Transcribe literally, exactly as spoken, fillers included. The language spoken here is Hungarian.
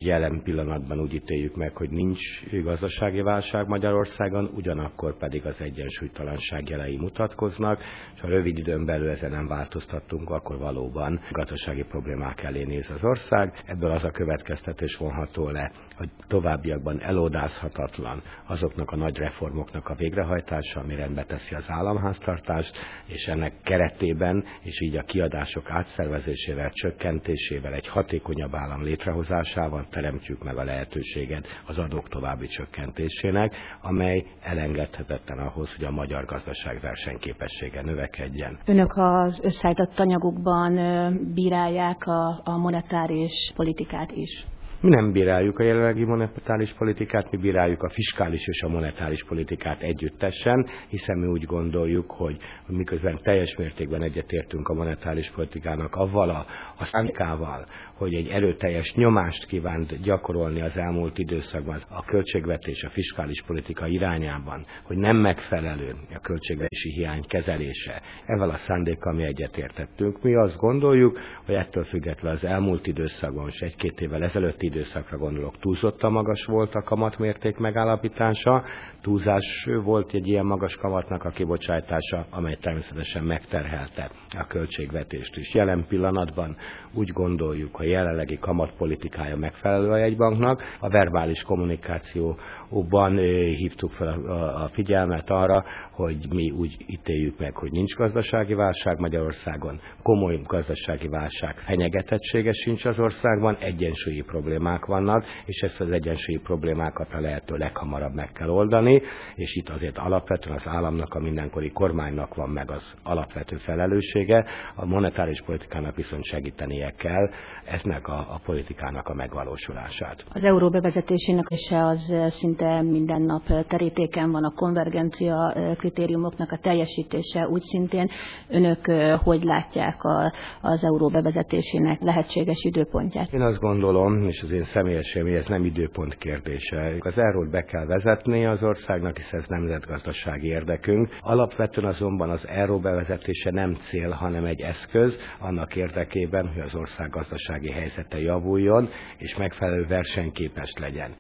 Jelen pillanatban úgy ítéljük meg, hogy nincs gazdasági válság Magyarországon, ugyanakkor pedig az egyensúlytalanság jelei mutatkoznak, és ha rövid időn belül ezen nem változtattunk, akkor valóban gazdasági problémák elé néz az ország. Ebből az a következtetés vonható le, hogy továbbiakban elodázhatatlan azoknak a nagy reformoknak a végrehajtása, ami rendbe teszi az államháztartást, és ennek keretében, és így a kiadások átszervezésével, csökkentésével, egy hatékonyabb állam létrehozásával teremtjük meg a lehetőséget az adók további csökkentésének, amely elengedhetetlen ahhoz, hogy a magyar gazdaság versenyképessége növekedjen. Önök az összeállított anyagukban bírálják a, a monetáris politikát is. Mi nem bíráljuk a jelenlegi monetáris politikát, mi bíráljuk a fiskális és a monetáris politikát együttesen, hiszen mi úgy gondoljuk, hogy miközben teljes mértékben egyetértünk a monetáris politikának avval a, a szándékával, hogy egy erőteljes nyomást kívánt gyakorolni az elmúlt időszakban a költségvetés, a fiskális politika irányában, hogy nem megfelelő a költségvetési hiány kezelése. Ezzel a szándékkal mi egyetértettünk. Mi azt gondoljuk, hogy ettől függetlenül az elmúlt időszakban, és egy-két évvel ezelőtti időszakra gondolok, túlzottan magas volt a kamatmérték megállapítása, túlzás volt egy ilyen magas kamatnak a kibocsátása, amely természetesen megterhelte a költségvetést is. Jelen pillanatban úgy gondoljuk, a jelenlegi kamatpolitikája megfelelő a jegybanknak. A verbális kommunikációban hívtuk fel a figyelmet arra, hogy mi úgy ítéljük meg, hogy nincs gazdasági válság Magyarországon, komoly gazdasági válság fenyegetettsége sincs az országban, egyensúlyi problémák vannak, és ezt az egyensúlyi problémákat a lehető leghamarabb meg kell oldani, és itt azért alapvetően az államnak, a mindenkori kormánynak van meg az alapvető felelőssége, a monetáris politikának viszont segítenie kell eznek a, a politikának a megvalósulását. Az euró bevezetésének és az szinte minden nap terítéken van, a konvergencia kritériumoknak a teljesítése úgy szintén. Önök hogy látják a, az euró bevezetésének lehetséges időpontját? Én azt gondolom, és az én személyes élmény, ez nem időpont kérdése. Az eurót be kell vezetni az országnak, hiszen ez nemzetgazdasági érdekünk. Alapvetően azonban az euró bevezetése nem cél, hanem egy eszköz annak érdekében, hogy az ország gazdasági helyzete javuljon, és megfelelő versenyképes legyen.